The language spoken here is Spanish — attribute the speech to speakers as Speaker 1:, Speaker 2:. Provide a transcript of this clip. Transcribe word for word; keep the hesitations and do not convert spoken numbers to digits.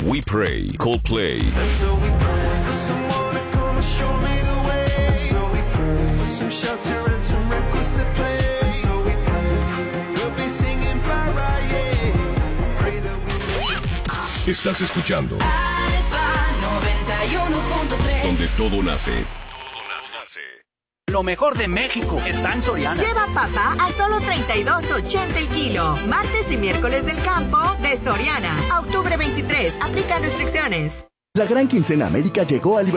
Speaker 1: We Pray, Coldplay.
Speaker 2: And so we pray for someone to come and show me the way. And so we pray for some shelter and some records to play. And so we pray we'll be singing Mariah. Pray that we...
Speaker 1: Estás escuchando
Speaker 3: Alfa noventa y uno punto tres.
Speaker 1: donde todo nace.
Speaker 4: Lo mejor de México está en Soriana.
Speaker 5: Lleva papa a solo treinta y dos ochenta el kilo. Martes y miércoles del campo de Soriana. A octubre veintitrés. Aplica restricciones.
Speaker 6: La gran quincena América llegó a Liverpool.